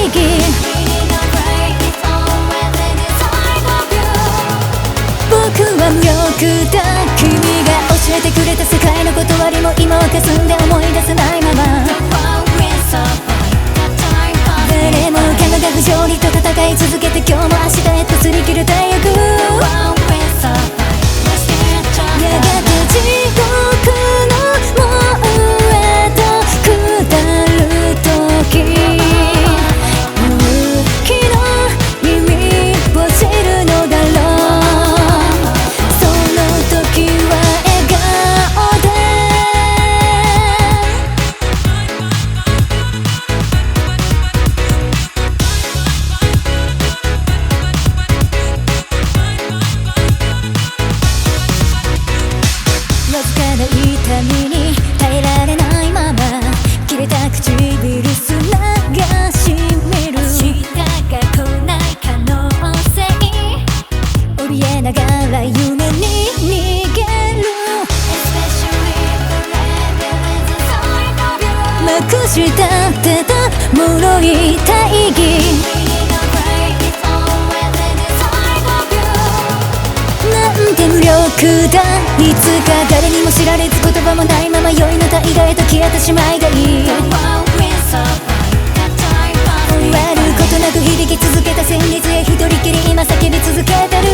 義。僕は無力だ。君が教えてくれた世界の断りも今は霞んで思い出せないまま。誰も彼が不条理と戦い続けて今日も明日へと擦り切る大役。やがて地獄の門へと下る時、勇気の意味を知るのだろう。その時は笑顔でわずかな痛みに耐えられないまま、切れた唇すらがしみる。明日が来ない可能性、怯えながら夢に逃げる。まくし立てた脆い大義、なんて無力だ。いつか誰にも知られず言葉もないまま酔いの大河へと消えてしまいがいい。終わることなく響き続けた旋律へ一人きり今叫び続けてる。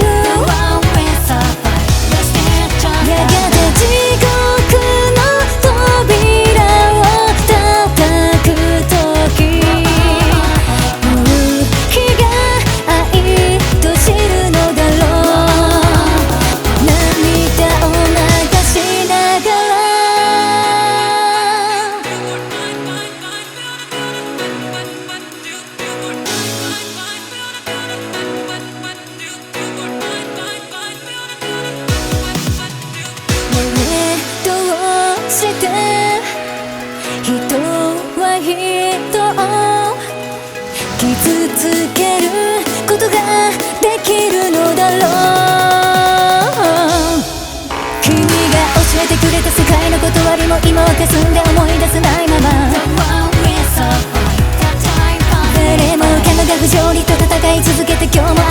やがて地獄の扉を叩く時、勇気が愛と知るのだろう。涙を流しながらどうして人は人を傷つけることができるのだろう。君が教えてくれた世界の断りも今は霞んで思い出せないまま。誰も彼が不条理と戦い続けて今日も